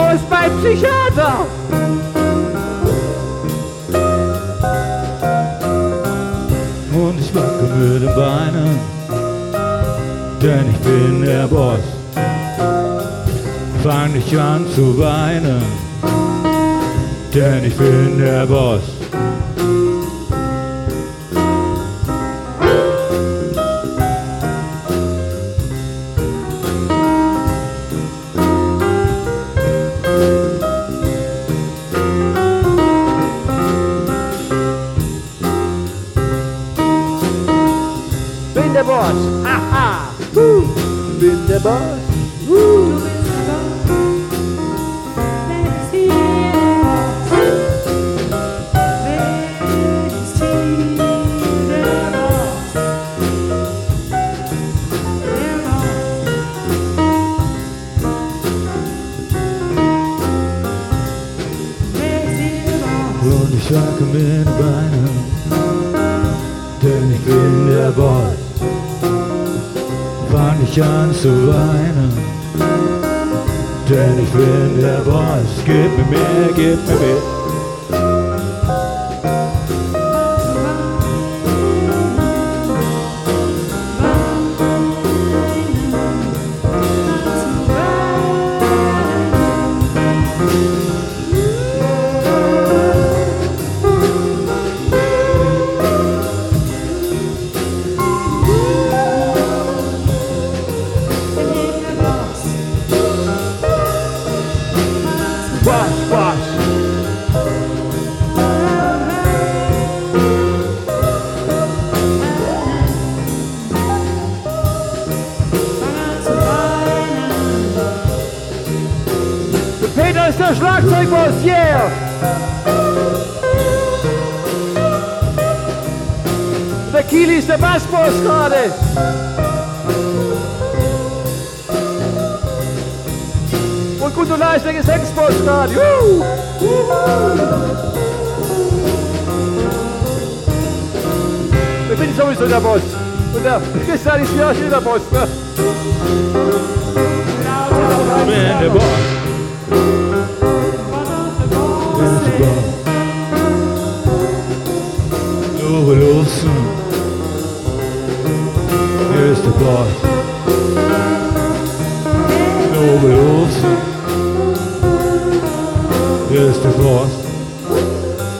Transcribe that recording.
Wo ist mein Psychiater? Und ich wacke mit den Beinen, denn ich bin der Boss. Fang nicht an zu weinen, denn ich bin der Boss. Bin der Boss. Aha. Bin der Boss. Du bist der Boss. Wer ist hier der Boss? Der Boss. Wer ist hier der Boss? Und ich wacke mit den Beinen, denn ich bin der Boss. Fang nicht an zu weinen, denn ich bin der Boss. Gib mir mehr, gib mir mehr. Was? Der Peter ist der Schlagzeugboss, yeah! Der Kili ist der Bassboss gerade! Und Gundula ist der Gesangsboss gerade! Ich bin sowieso der Boss. Und der Christian ist ja schon der Boss, ne? Ich bin der Boss. Lobe losen, hier ist der Boss. Lobe losen, hier ist der Boss.